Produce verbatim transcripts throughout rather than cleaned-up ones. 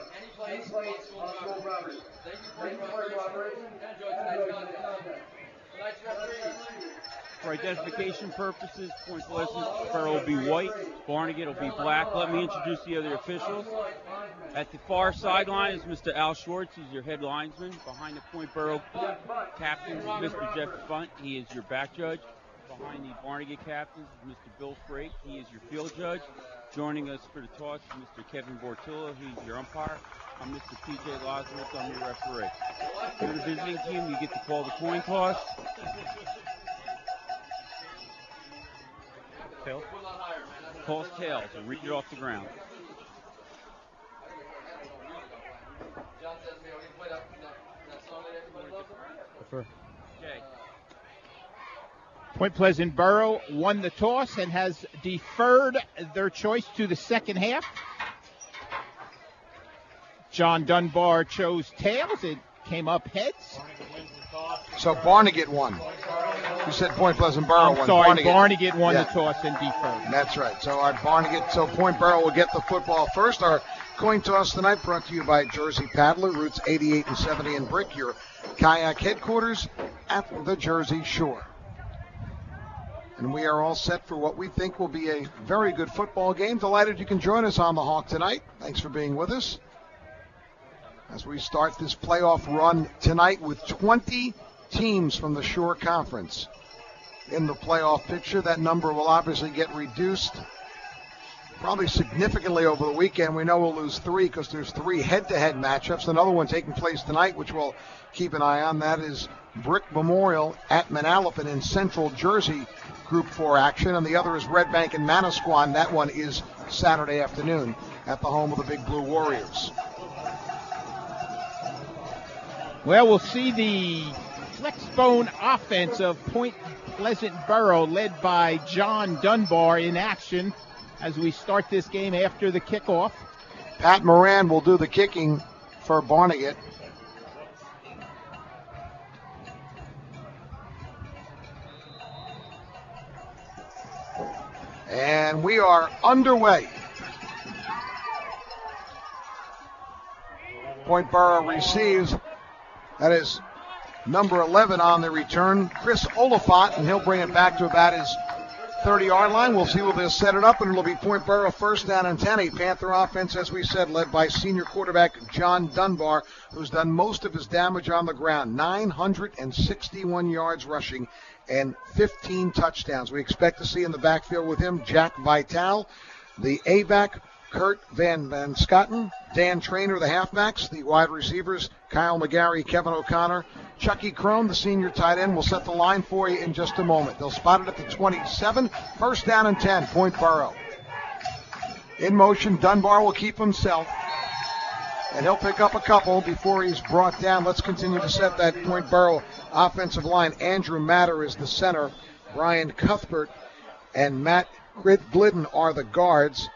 For identification purposes, Point Pleasant Borough will be white, Barnegat will be black. Let me introduce the other officials. At the far sideline is Mister Al Schwartz. He's your head linesman. Behind the Point Borough captain is Mister Jeff Funt. He is your back judge. Behind the Barnegat captains is Mister Bill Frake. He is your field judge. Joining us for the toss is Mister Kevin Bortillo. He's your umpire. I'm Mister P J Lazarus. I'm your referee. If you're the visiting team, you get to call the coin toss. Tails? Calls tails and read it off the ground. Okay. Point Pleasant Borough won the toss and has deferred their choice to the second half. John Dunbar chose tails. It came up heads. So Barnegat won. You said Point Pleasant Borough I'm won. sorry, Barnegat, Barnegat won yeah. the toss and deferred. That's right. So our Barnegat, so Point Borough will get the football first. Our coin toss tonight brought to you by Jersey Paddler, routes eighty-eight and seventy in Brick, your kayak headquarters at the Jersey Shore. And we are all set for what we think will be a very good football game. Delighted you can join us on the Hawk tonight. Thanks for being with us as we start this playoff run tonight with twenty teams from the Shore Conference in the playoff picture. That number will obviously get reduced probably significantly over the weekend. We know we'll lose three because there's three head-to-head matchups. Another one taking place tonight, which we'll keep an eye on. That is Brick Memorial at Manalapan in Central Jersey Group four action. And the other is Red Bank and Manasquan. That one is Saturday afternoon at the home of the Big Blue Warriors. Well, we'll see the flexbone offense of Point Pleasant Borough led by John Dunbar in action as we start this game after the kickoff. Pat Moran will do the kicking for Barnegat. And we are underway. Point Borough receives. That is number eleven on the return, Chris Olafant, and he'll bring it back to about his thirty-yard line. We'll see where they'll set it up, and it'll be Point Borough first down and ten. A Panther offense, as we said, led by senior quarterback John Dunbar, who's done most of his damage on the ground. nine hundred sixty-one yards rushing and fifteen touchdowns. We expect to see in the backfield with him Jack Vitale, the A-back, Kurt Van Van Scotten, Dan Trainer, the halfbacks, the wide receivers, Kyle McGarry, Kevin O'Connor, Chucky Crone, the senior tight end. Will set the line for you in just a moment. They'll spot it at the twenty-seven, first down and ten, Point Borough. In motion, Dunbar will keep himself, and he'll pick up a couple before he's brought down. Let's continue to set that Point Borough offensive line. Andrew Matter is the center. Brian Cuthbert and Matt Glidden are the guards.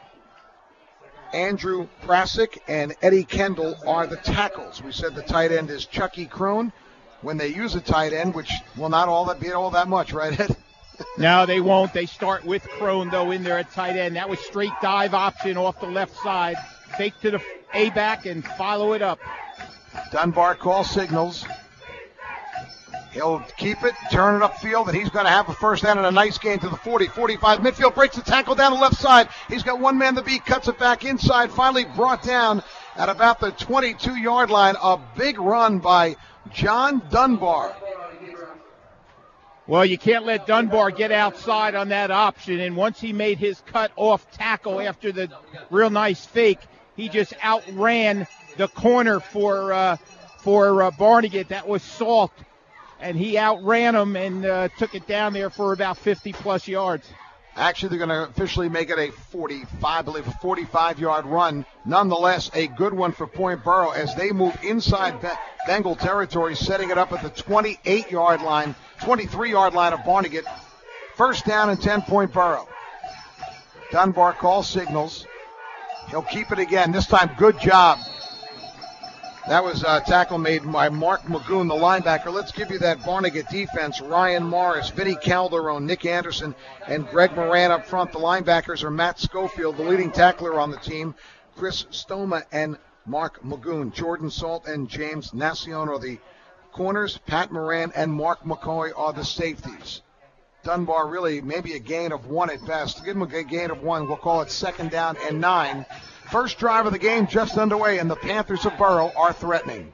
Andrew Prasic and Eddie Kendall are the tackles. We said the tight end is Chucky Crone. When they use a tight end, which will not all that be all that much, right, Ed? No, they won't. They start with Crone, though, in there at tight end. That was straight dive option off the left side. Fake to the A-back and follow it up. Dunbar calls signals. He'll keep it, turn it upfield, and he's going to have a first down and a nice gain to the forty, forty-five. Midfield breaks the tackle down the left side. He's got one man to beat, cuts it back inside, finally brought down at about the twenty-two-yard line. A big run by John Dunbar. Well, you can't let Dunbar get outside on that option, and once he made his cut off tackle after the real nice fake, he just outran the corner for uh, for uh, Barnegat. That was Salt. And he outran him and uh, took it down there for about fifty-plus yards. Actually, they're going to officially make it a forty-five, I believe, a forty-five-yard run. Nonetheless, a good one for Point Borough as they move inside Bengal territory, setting it up at the twenty-eight-yard line, twenty-three-yard line of Barnegat. First down and ten, Point Borough. Dunbar calls signals. He'll keep it again. This time, good job. That was a tackle made by Mark Magoon, the linebacker. Let's give you that Barnegat defense. Ryan Morris, Vinny Calderon, Nick Anderson, and Greg Moran up front. The linebackers are Matt Schofield, the leading tackler on the team, Chris Stoma, and Mark Magoon. Jordan Salt and James Nacion are the corners. Pat Moran and Mark McCoy are the safeties. Dunbar really maybe a gain of one at best. Give them a gain of one. We'll call it second down and nine. First drive of the game just underway, and the Panthers of Borough are threatening.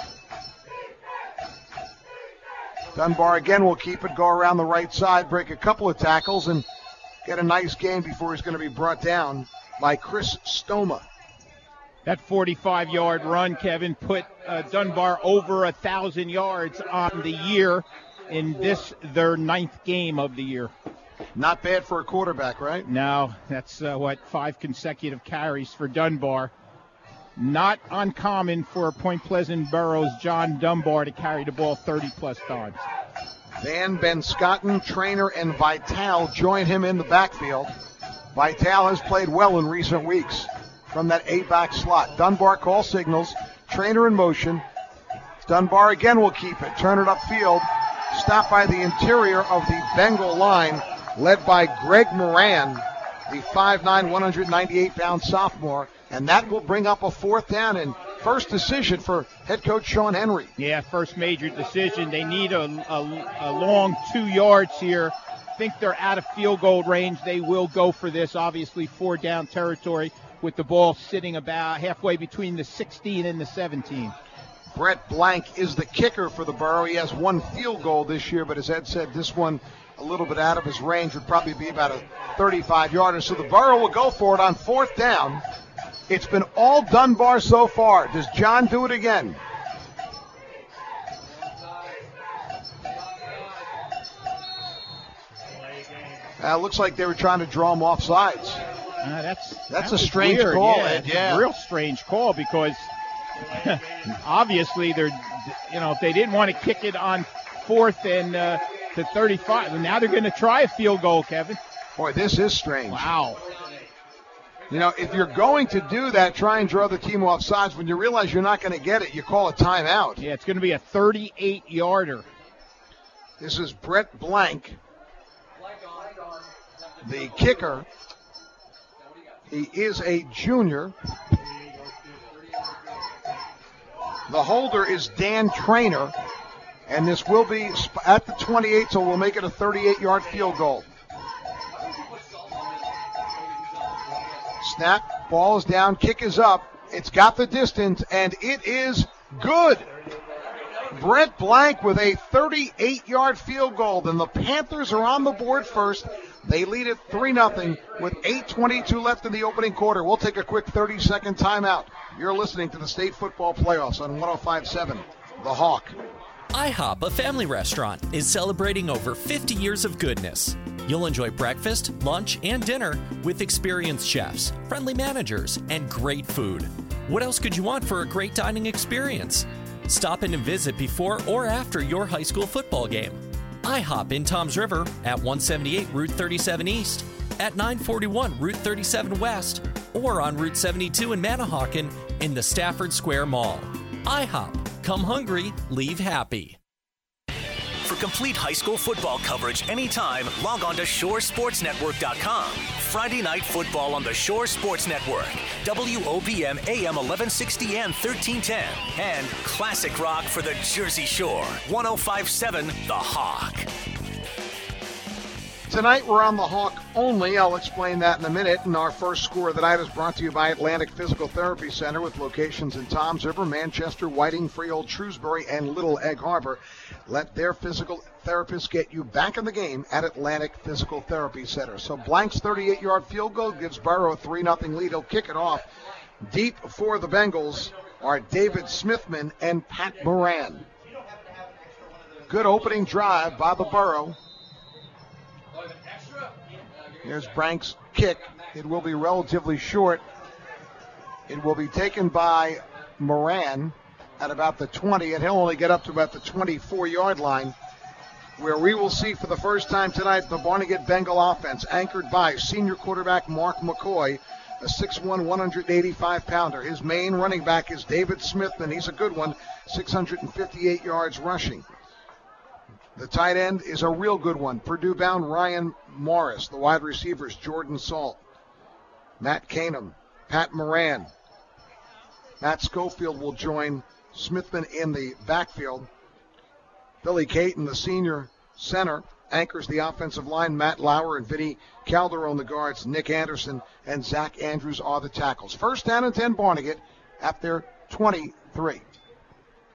Dunbar again will keep it, go around the right side, break a couple of tackles, and get a nice gain before he's going to be brought down by Chris Stoma. That forty-five-yard run, Kevin, put uh, Dunbar over a thousand yards on the year in this, their ninth game of the year. Not bad for a quarterback, right? No, that's, uh, what, five consecutive carries for Dunbar. Not uncommon for Point Pleasant Borough's John Dunbar to carry the ball thirty-plus times. Van Benscotten, Trainer, and Vital join him in the backfield. Vital has played well in recent weeks from that A-back slot. Dunbar call signals, Trainer in motion. Dunbar again will keep it, turn it upfield, stopped by the interior of the Bengal line, led by Greg Moran, the five nine, one hundred ninety-eight pound sophomore, and that will bring up a fourth down and first decision for head coach Sean Henry. Yeah, first major decision. They need a, a, a long two yards here. Think they're out of field goal range. They will go for this, obviously four down territory with the ball sitting about halfway between the sixteen and the seventeen. Brett Blank is the kicker for the Borough. He has one field goal this year, but as Ed said, this one a little bit out of his range, would probably be about a thirty-five yarder. So the Borough will go for it on fourth down. It's been all Dunbar so far. Does John do it again? Uh, looks like they were trying to draw him off sides. Uh, that's that's that a strange weird. call, yeah, Ed. Yeah, a real strange call because obviously they're, you know, if they didn't want to kick it on fourth and uh, to thirty-five, now they're going to try a field goal, Kevin. Boy, this is strange. Wow. You know, if you're going to do that, try and draw the team off sides. When you realize you're not going to get it, you call a timeout. Yeah, it's going to be a thirty-eight yarder. This is Brett Blank, the kicker. He is a junior. The holder is Dan Trainer, and this will be at the twenty-eight, so we'll make it a thirty-eight-yard field goal. Snap, ball is down, kick is up. It's got the distance, and it is good. Brett Blank with a thirty-eight-yard field goal. Then the Panthers are on the board first. They lead it three nothing with eight twenty-two left in the opening quarter. We'll take a quick thirty-second timeout. You're listening to the State Football Playoffs on one oh five point seven The Hawk. IHOP, a family restaurant, is celebrating over fifty years of goodness. You'll enjoy breakfast, lunch, and dinner with experienced chefs, friendly managers, and great food. What else could you want for a great dining experience? Stop in and visit before or after your high school football game. IHOP in Toms River at one seventy-eight Route thirty-seven East, at nine forty-one Route thirty-seven West, or on Route seventy-two in Manahawkin in the Stafford Square Mall. IHOP. Come hungry, leave happy. For complete high school football coverage anytime, log on to shore sports network dot com. Friday night football on the Shore Sports Network. W O B M A M eleven sixty and thirteen ten. And classic rock for the Jersey Shore. one oh five point seven The Hawk. Tonight we're on the Hawk only. I'll explain that in a minute. And our first score of the night is brought to you by Atlantic Physical Therapy Center with locations in Toms River, Manchester, Whiting, Freehold, Shrewsbury, and Little Egg Harbor. Let their physical therapists get you back in the game at Atlantic Physical Therapy Center. So Blank's thirty-eight-yard field goal gives Borough a three nothing lead. He'll kick it off. Deep for the Bengals are David Smithman and Pat Moran. Good opening drive by the Borough. Here's Brank's kick. It will be relatively short. It will be taken by Moran at about the twenty, and he'll only get up to about the twenty-four-yard line, where we will see for the first time tonight the Barnegat Bengal offense, anchored by senior quarterback Mark McCoy, a six one, one hundred eighty-five pounder. His main running back is David Smithman. He's a good one, six hundred fifty-eight yards rushing. The tight end is a real good one, Purdue-bound Ryan Morris. The wide receivers, Jordan Salt, Matt Canham, Pat Moran. Matt Schofield will join Smithman in the backfield. Billy Caton, the senior center, anchors the offensive line. Matt Lauer and Vinny Calderon the guards. Nick Anderson and Zach Andrews are the tackles. First down and ten, Barnegat at their twenty-three.